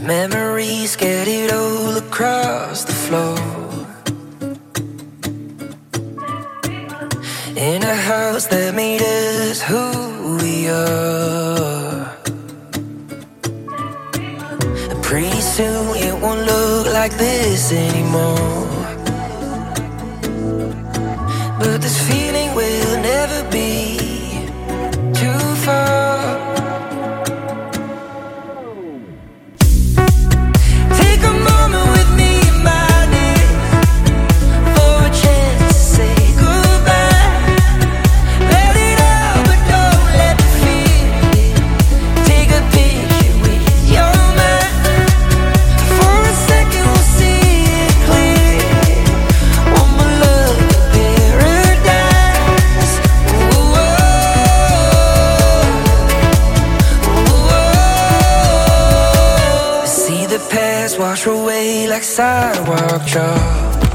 Memories scattered all across the floor. In a house that made us who we are. Pretty soon it won't look like this anymore. But this feeling will never be too far. Wash away like sidewalk chalk.